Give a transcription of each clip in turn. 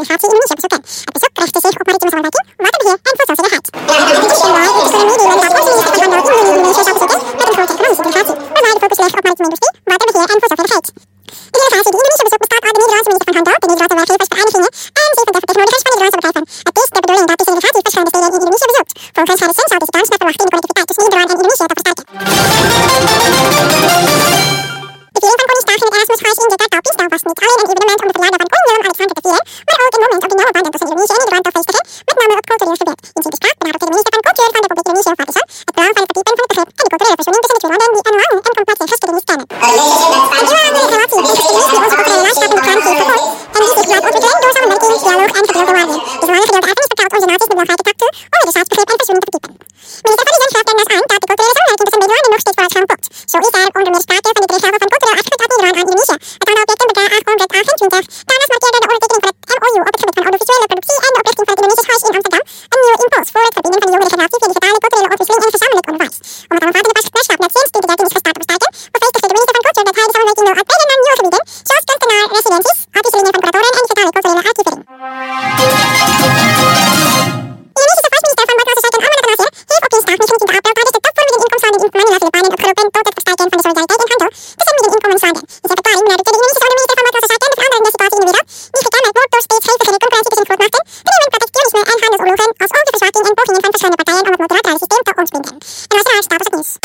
delegatie Indonesia bezoeken. Het bezoek richtte zich op maritieme samenwerking, waterbeheer en voedselveiligheid. In addition by economie die Landbouw minister van Landbouw in Indonesië zal bezoeken met een grote economische delegatie, waarbij de focus ligt op maritieme industrie, waterbeheer en voedselveiligheid. De delegatie die Indonesië bezoekt bestaat uit de Nederlandse minister van Handel, de Nederlandse werkgeversverenigingen en 37 vertegenwoordigers van Nederlandse bedrijven. Het is de bedoeling dat deze delegatie verschillende steden in Indonesië bezoekt. Volgens Harrison zal deze kans naar verwachting de connectiviteit tussen Nederland en Indonesië te versterken. De viering van Koningsdag in het Erasmus Huis in Jakarta op Dinsdag was niet alleen een evenement om de verjaardag van koning Willem-Alexander te vieren, maar ook een moment om de nauwe banden tussen Indonesië en Nederland te bevestigen, met name op cultureel gebied. In zijn bespraak benadrukte de minister van Cultuur van de Republiek Indonesië, Fatison, het belang van het verdiepen van het begrip en de culturele verzoening tussen de twee landen die een lange en complexe geschiedenis kennen. Een eeuwenlange relatie in geschiedenis die onze culturele landschap in de kern heeft gevolgd en die zich laat ontwikkelen door samenwerking, dialoog en gedeelde waarden. Deze lange gedeelde erfenis bepaalt onze naties de belangrijke taak toe om het staatsbegrip en verzoening te verdiepen. Minister Fatison gaf daarnaast aan dat de culturele samenwerking tussen Nederlanden nog steeds vooruitgang boekt. Zo is er onder meer sprake van het regelven van cultureel erfgoed uit Nederland aan Indonesië. Het aantal objecten bedraagt 828. Daarnaast markeerde de ondertekening van het MOU op het gebied van audiovisuele productie en de oprichting van het Indonesisch Huis in Amsterdam een nieuwe impuls voor het verbinden van de jongere generatie via digitale culturele opwisseling en gezamenlijk onderwijs. Om het alomvattende partnerschap net sinds 2013 is gestart te versterken, bevestigde de minister van Cultuur dat hij de samenwerking wil uitbreiden naar nieuwe gebieden, zoals kunstenaar, residenties, uitwisselingen van curatoren en digitale culturele archivering. Indonesische vastminister van Buitenlandse Zaken Ahmad Nasir heeft op dinsdag 29 april tijdens de top voor middeninkomensslanden in Manila, Filipijnen opgeroepen tot het versterken van de solidariteit en handel tussen middeninkomenslanden. In zijn verklaring benadrukte de Indonesische minister van Buitenlandse Zaken de veranderende situatie in de wereld, die gekenmerkt wordt door steeds hevigere concurrentie tussen grootmachten, toenemend protectionisme en handelsoorlogen, als ook de verzwakking en pogingen van verschillende partijen om het multilaterale systeem te ontbinden. En luisteraars, dat was het nieuws.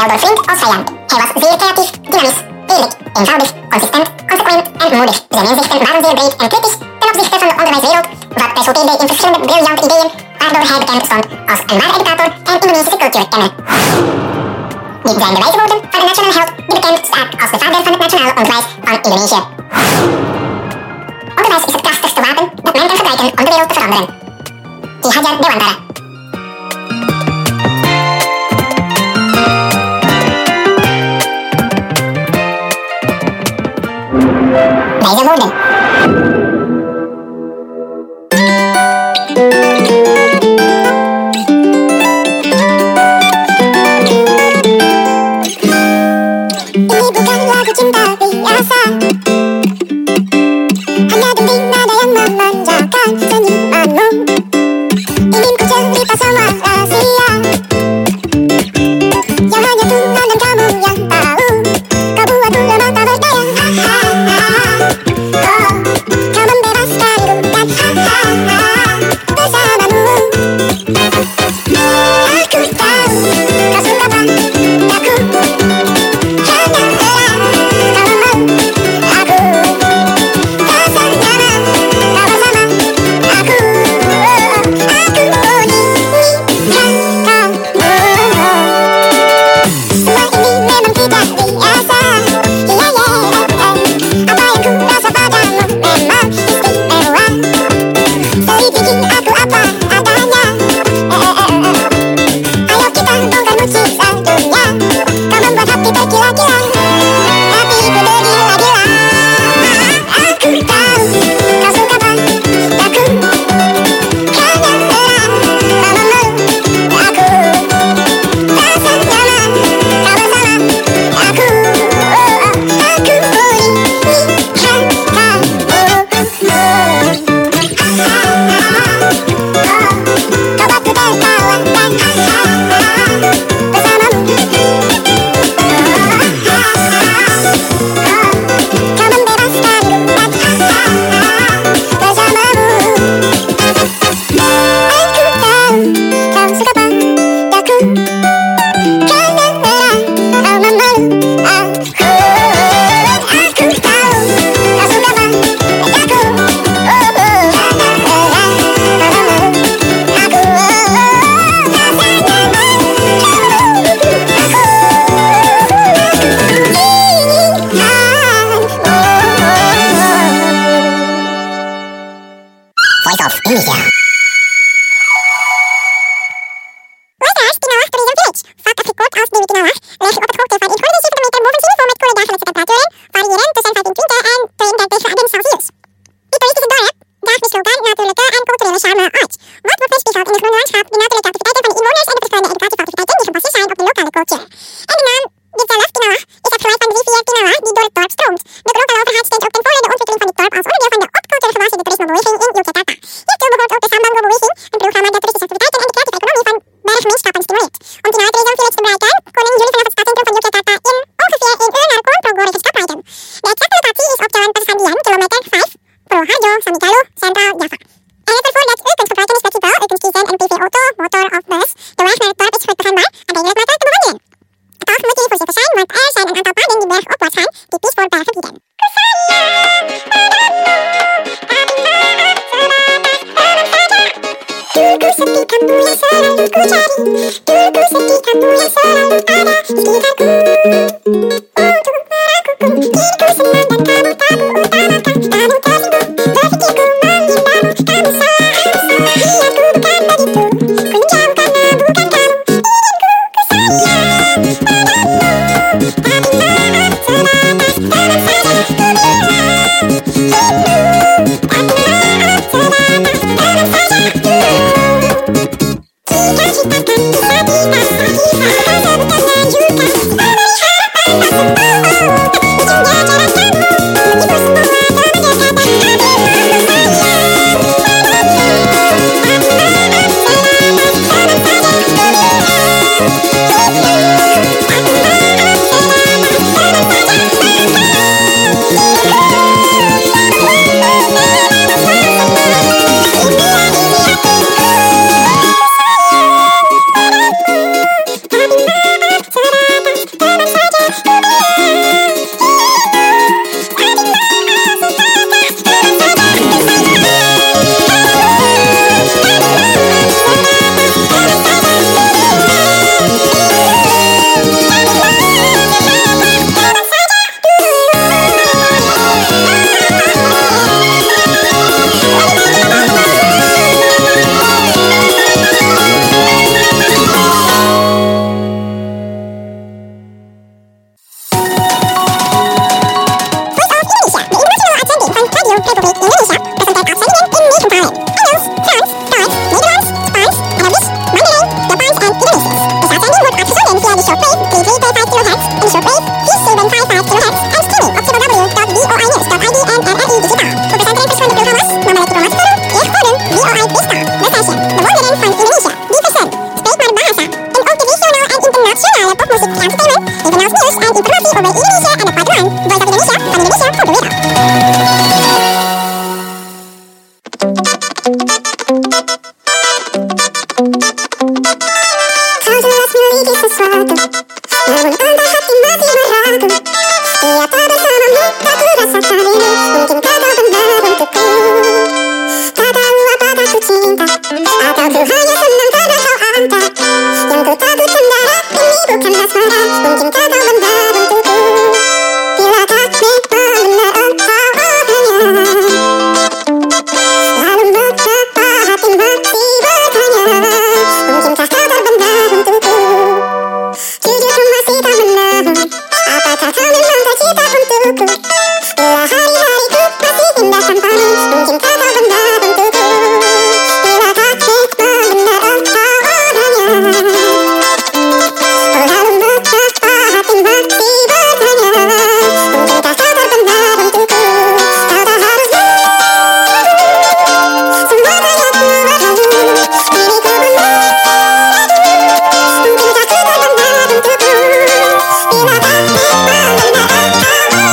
zowel door vriend als vijand. Hij was zeer creatief, dynamisch, eerlijk, eenvoudig, consistent, consequent en moedig. Zijn inzichten waren zeer breed en kritisch ten opzichte van de onderwijswereld, wat resulteerde in verschillende briljante ideeën, waardoor hij bekend stond als een ware educator en Indonesische cultuurkenner. Dit zijn de wijze woorden van de nationale held die bekend staat als de vader van het nationale onderwijs van Indonesië. Onderwijs is het krachtigste wapen dat men kan gebruiken om de wereld te veranderen. Ki Hajar Dewantara. Wijze woorden. Ini bukan lagu cinta biasa, hanya denting nada yang memanjakan senyumanmu. Ingin ku cerita semua rahasia yang hanya Tuhan dan kamu yang tahu. Kau buatku lemah tak berdaya, oh, kau membebaskan bukan bersamamu. Aku tahu kau suka padaku. the shortwave 3335 kHz, and the shortwave 3755 kHz, and streaming op www.voinews.id en RRI Digitaal. Voor verzendering verschillende programma's, namelijk Diplomatisch Forum, Jeugdforum, VOA Vista, The Fashion, De Wonderen van Indonesia, Diversen, Spreek maar Bahasa, en ook de regionale en internationale popmuziek te entertainment, evenals nieuws en informatie over Indonesia en het platteland. Voice of Indonesia, van Indonesia voor de wereld. Kau jelas miliki sesuatu, namun tanda hati masih meragu. Ia tak bersamamu, tak ku rasakan ini. Mungkinkah kau benar untukku? Tak tahu apakah ku cinta, atau ku hanya senang karena kau antar. Yang ku takut cendera, ini bukan asmara. Mungkinkah kau benar untukku? Bila tak memang benar engkau adanya, lalu mengapa hati masih bertanya? Mungkinkah kau terbenar untukku? Jujur ku masih tak menahu, apakah kau memang tercipta untukku? Bila hari-hariku masih indah tanpamu, mungkinkah kau benar untukku? Bila tak memang benar engkau adanya, lalu mengapa hati masih bertanya? Mungkinkah kau terbenar untukku? Kau tak harus semua tanyatmu berlalu, diriku pun mengadu. Mungkinkah ku terbenar untukku? Bila tak memang benar engkau adanya,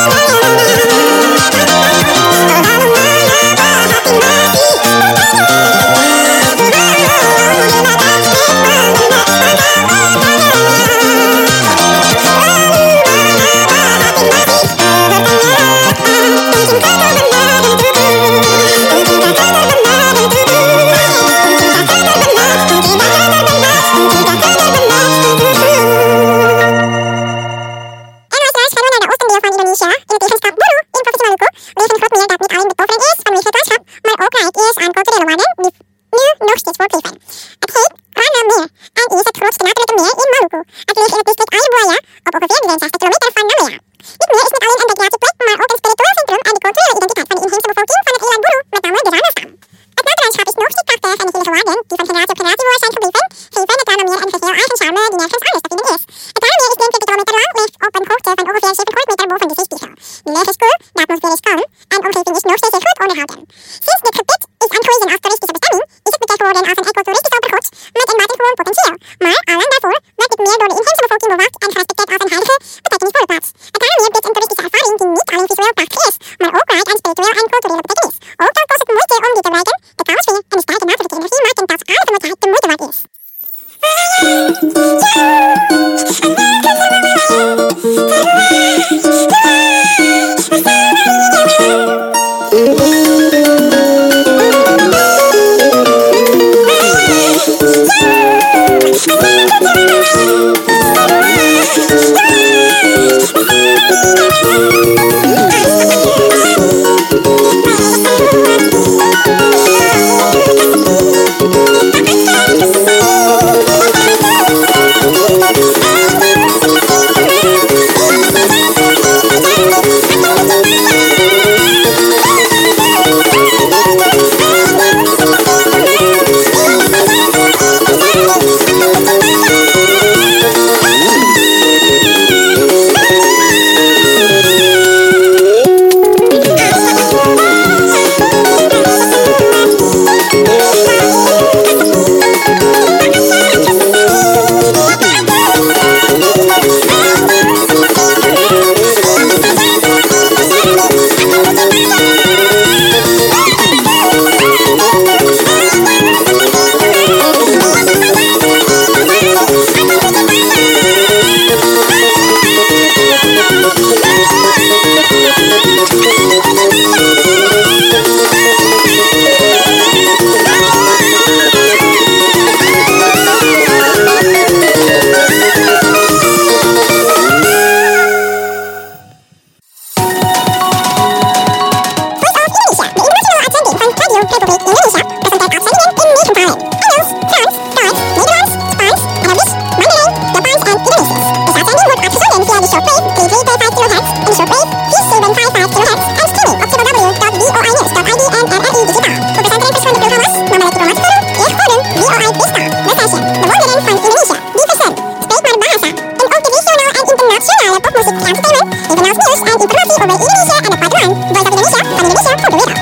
lalu mengapa hati masih maar allang daarvoor werd dit meer door de inheemse bevolking bewaakt en gerespecteerd als een heilige betekent. nationale popmuziek entertainment, evenals nieuws en informatie over Indonesia en het buitenland. Voice of Indonesia van Indonesia voor de wereld.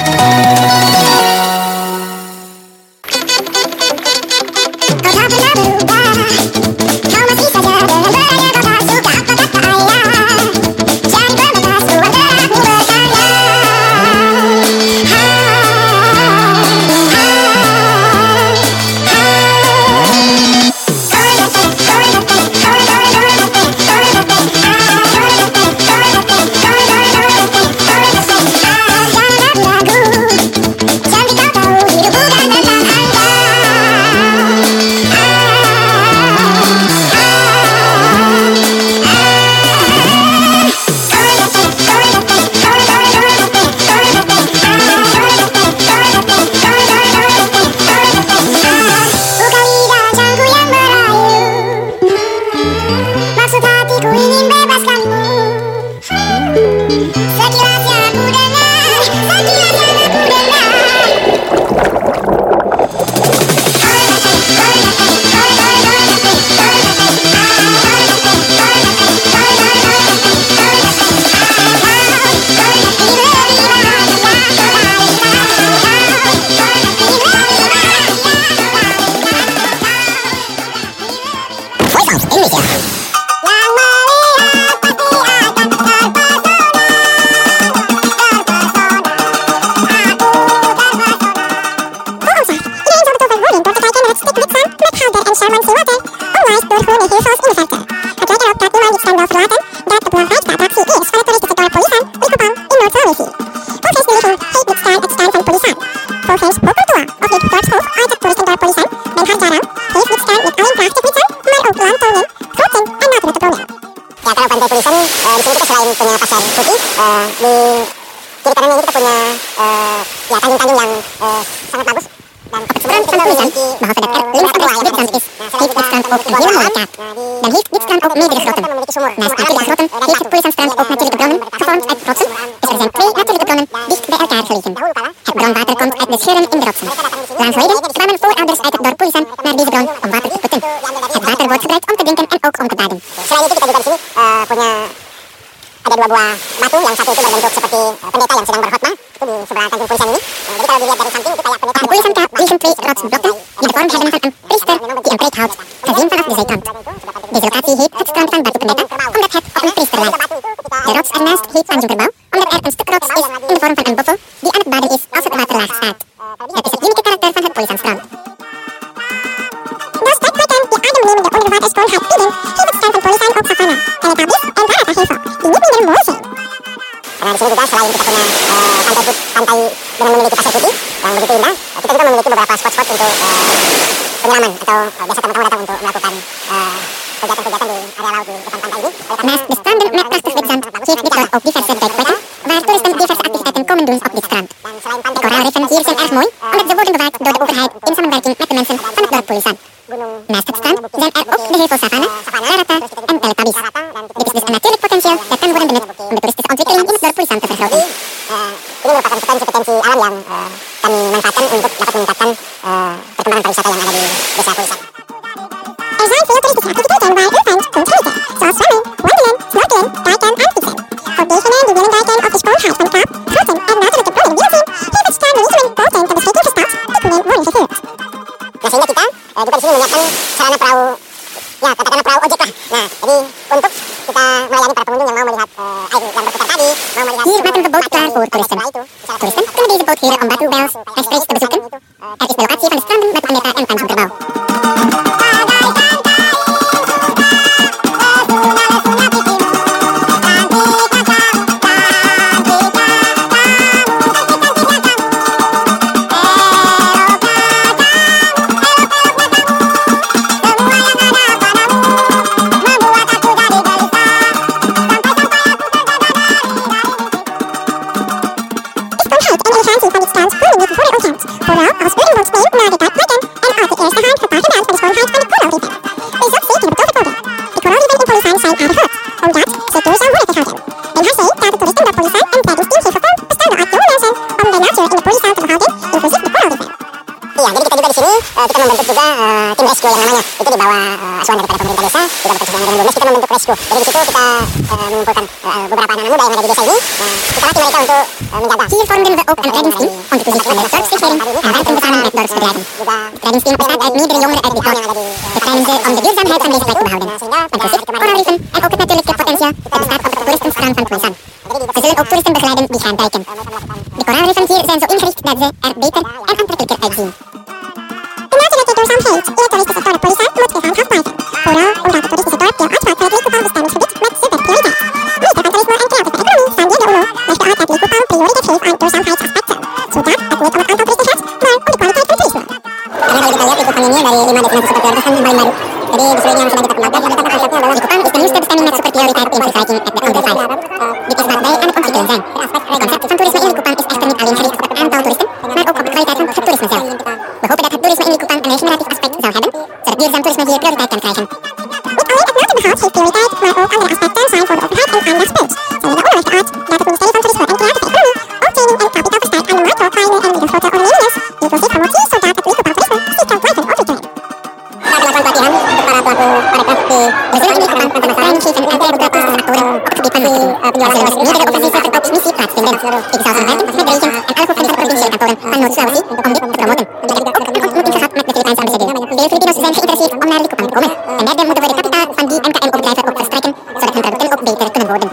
Kita membentuk juga tim rescue yang namanya itu di bawah asuhan daripada pemerintah desa. Kita bekerja sama dengan BUMDes, kita membentuk rescue Rescue. Jadi di situ kita mengumpulkan beberapa anak-anak muda yang ada di desa ini. Kita latih mereka untuk menjaga. Hier vormden we ook een reddingsteam om te voorzien van de dorpsregering en werken we samen met dorpsbedrijven. Het reddingsteam bestaat uit meerdere jongeren uit dit dorp. We trainen ze om de duurzaamheid van deze plek te behouden. Met gezicht, coralrieven en ook het natuurlijke potentieel dat bestaat op het toeristenstrand van Khoisan. Ze zullen ook toeristen begeleiden die gaan duiken. De koraalriffen hier zijn zo ingericht dat ze er beter en aantrekkelijker uitzien. De natuurlijke duurzaamheid in het toeristische dorp Khoisan moet gehandhaafd blijven. Vooral omdat het toeristische dorp deel uitmaakt van het Leeuwkoopal-bestemmingsgebied met superprioriteit. Minister van Toerisme en Creatieve Economie, Sandy de Ulo, legde uit dat Leeuwkoopal prioriteit geeft aan duurzaamheidsaspecten. Zodat het niet om het aantal toeristen gaat, maar om de kwaliteit van toerisme. Kami kalau kita lihat Leeuwkoopal ini dari 5 destinasi super prioritas kan paling baru. Jadi di sini yang sedang kita kembangkan, yang kita konsepnya adalah Leeuwkoopal is de nieuwste bestemming met superprioriteit in vergelijking met de andere 5. Dit is wat wij aan het ontwikkelen zijn. Het concept van toerisme in Leeuwkoopal is echter niet alleen gericht op het aantal toeristen, maar ook op de kwaliteit van het toerisme zelf. We hopen dat het toerisme in Leeuwkoopal een regeneratief aspect zal hebben, zodat duurzaam toerisme hier prioriteit kan krijgen. Niet alleen het natuurbehoud heeft prioriteit, maar ook andere aspecten zijn voor de overheid en aandachtspunt. Zijn de onderwerpen uit dat het ministerie van Toerisme en Creatieve Economie ook training en kapitaal verstrijkt aan de micro, kleine en middelgrote ondernemingen, inclusief promotie, zodat het Leeuwkoopal toerisme zich kan blijven ontwikkelen. melakukan pelatihan untuk para pelaku pariwisata di We zullen in Leeuwkoopal een training geven aan beide toeristische actoren op het gebied van marketing. Er zullen meerdere offensieve acties plaatsvinden. Ik zal samenwerken met de regio en alle hoofden van de provinciale kantoren van Noord-Sulawesi om dit te promoten. We hebben ook een ontmoeting gehad met de Filipijnse ambassadeur. Veel Filipinos zijn geïnteresseerd om naar Leeuwkoopal te komen. Ten derde moeten we de kapitaal van die MKM-bedrijven ook verstrekken, zodat hun producten ook beter kunnen worden.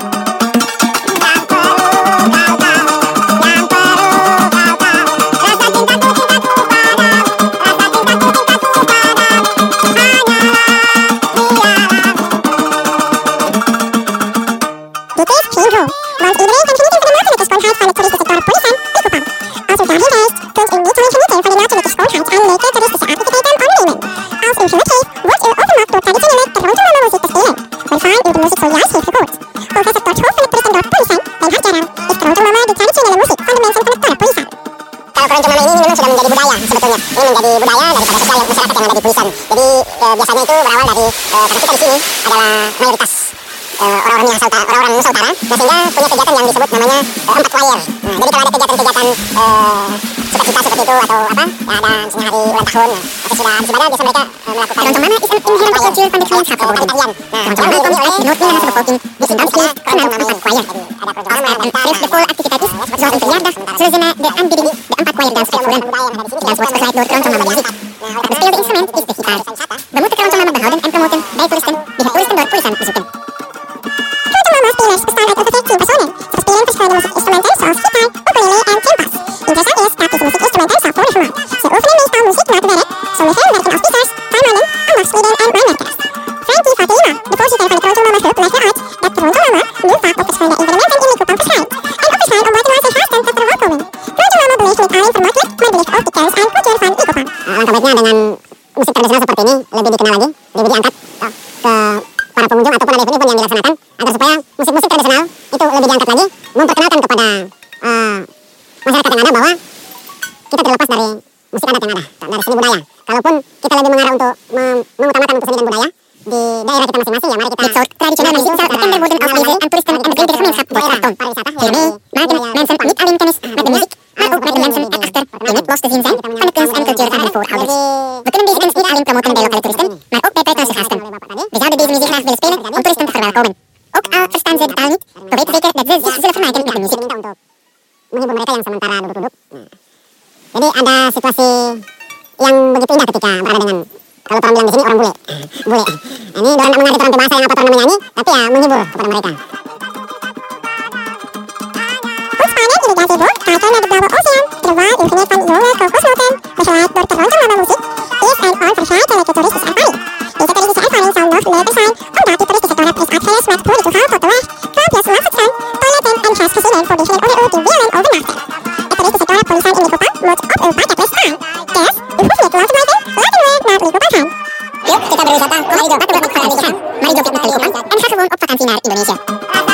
Dit is geen rol, want iedereen kan genieten van de natuurlijke schoonheid van het toeristische dorp Khoisan, Leeuwkoopal. Als u daarheen reist, kunt u niet alleen genieten van de natuurlijke schoonheid en leuke toeristische activiteiten ondernemen. Als u geluk heeft, wordt u overmaakt door traditionele Toronto-Mama muziek te spelen, waarvan u de muziek zojuist heeft gehoord. Professor Todd Hof van het toeristendorp Khoisan, bij Hartjaran, is Toronto-Mama de traditionele muziek van de mensen van het dorp Khoisan. Kalau Toronto-Mama ini memang sudah menjadi budaya sebetulnya. Ini menjadi budaya daripada sosial masyarakat yang ada di Khoisan. Jadi biasanya itu berawal dari karena kita di sini adalah mayoritas orang-orang Nusa Utara, nah sehingga punya kegiatan yang disebut namanya empat choir. Nah, jadi kalau ada kegiatan-kegiatan sukacita seperti itu atau apa, ya ada misalnya hari ulang tahun, atau sudah habis ibadah biasa mereka melakukan Toronto-Mama is een inherent cultuur van de gemeenschap geworden. tarian. Nah, Toronto-Mama komt uit de Noord-Nederlandse bevolking, die in Amsterdam genaamd empat choir. ada Als er een vreugdevolle activiteit is, zoals een verjaardag, zullen ze na de aanbieding de empat choir dans uitvoeren. De dans wordt begeleid door Toronto-Mama muziek. Het bespeelde instrument is de gitaar. We moeten Toronto-Mama behouden en promoten bij toeristen die het toeristendorp Khoisan bezoeken. Toronto-Mama-spelers bestaan uit ongeveer 10 personen. Ze spelen verschillende muziekinstrumenten zoals gitaar, ukulele en timpas. Interessant is dat deze muziekinstrumenten zelf worden gemaakt. Ze oefenen meestal muziek na het werk. Sommigen werken als gitarist, tuinmannen, ambachtsleden en mijnwerkers. Frankie Fatima, de voorzitter van de Toronto-Mama groep, legde uit dat Toronto-Mama nu vaak op verschillende evenementen in Leeuwkoopal verschijnt. En ook verschijnt om buitenlandse gasten te verwelkomen. Toronto-Mama beleeft niet alleen vermakkelijk, maar beleeft ook de kennis en cultuur van Leeuwkoopal. Alangkah baiknya dengan musik tradisional seperti ini lebih dikenal lagi, lebih diangkat ke para pengunjung ataupun ada event-event yang dilaksanakan agar supaya musik-musik tradisional itu lebih diangkat lagi, memperkenalkan kepada masyarakat yang ada bahwa kita terlepas dari musik adat yang ada, dari seni budaya. Kalaupun kita lebih mengarah untuk mengutamakan untuk seni dan budaya di daerah kita masing-masing, ya mari kita Dit soort traditionele muziek zal erkender worden als deze aan toeristen en de bredere gemeenschap wordt vertoond. Hiermee maken mensen niet alleen kennis met de muziek, maar ook met de mensen erachter die niet los te zien zijn van de kunst en cultuur van hun voorouders. We kunnen deze kennis niet alleen promoten bij lokale toeristen, maar ook bij buitenlandse gasten. We zouden deze muziek graag willen spelen om toeristen te verwelkomen. Ook al verstaan zij de taal niet, we weten zeker dat ze zich zullen vermaken met de muziek. Menghibur mereka yang sementara duduk-duduk. Jadi ada situasi yang begitu indah ketika berada dengan, kalau orang bilang di sini orang bule. Bule. Ini orang tak mengerti orang bahasa yang apa orang menyanyi, tapi ya menghibur kepada mereka. Ontspannen in de gazebo, kijken naar de blauwe oceaan, terwijl u geniet van jonge kokosnoten, begeleid door Toronto-Mama muziek, is een onvergetelijke toeristische ervaring. Deze toeristische ervaring zal nog leuker zijn, omdat het toeristische dorp is uitgerust met goede toegang tot de weg, kraampjes langs het strand, toiletten en gasvoorziening voor diegenen onder u die willen overnachten. Het toeristische dorp Khoisan in Leeuwkoopal moet op uw bucketlist staan. Dus, u hoeft niet lang te blijven, laten we naar Leeuwkoopal gaan. Yuk, kita berwisata. Laten we niet vakantie gaan, maar ik doe dit met Leeuwkoopal en ga gewoon op vakantie naar Indonesië.